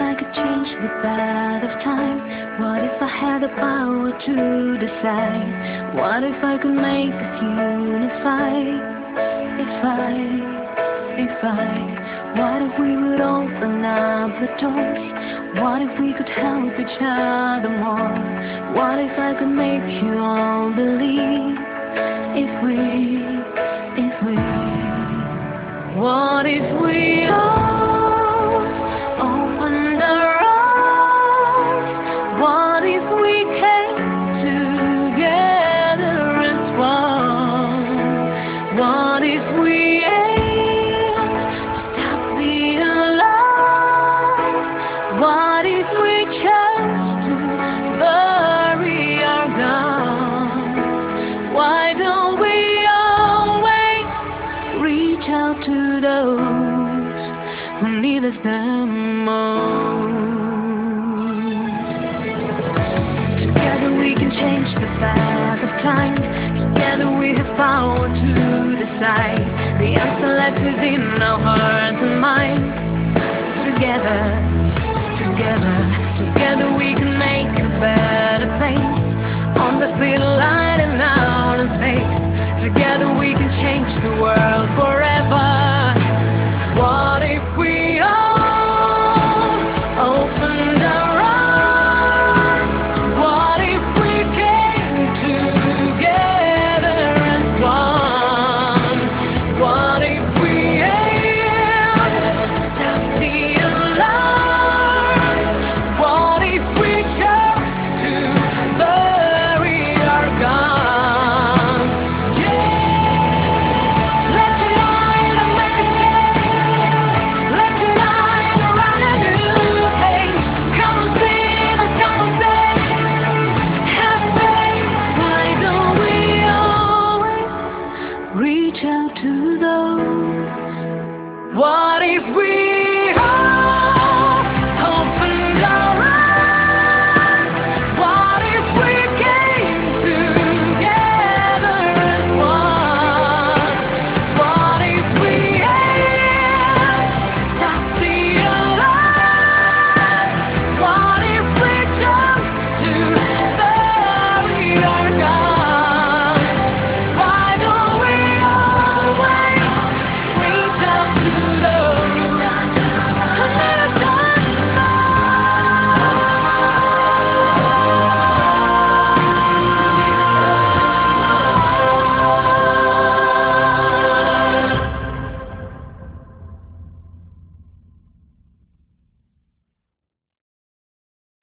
I could change the path of time? What if I had the power to decide? What if I could make us unify? What if we would open up the doors? What if we could help each other more? What if I could make you all believe? If we, what if we all opened our arms? What if we came together as one? What if we aimed to stop the alarm? What if we chose to bury our guns? Why don't we reach out to those who need us the most? Together we can change the path of time. Together we have power to decide. The answer lies within our hearts and minds. Together we can make a better place. On the speed of light and out in space. Together we can change the world forever. What if we all opened our arms? What if we came together as one? What if we aimed to stop the alarm? What if we chose to bury our guns? Reach out to those. What if we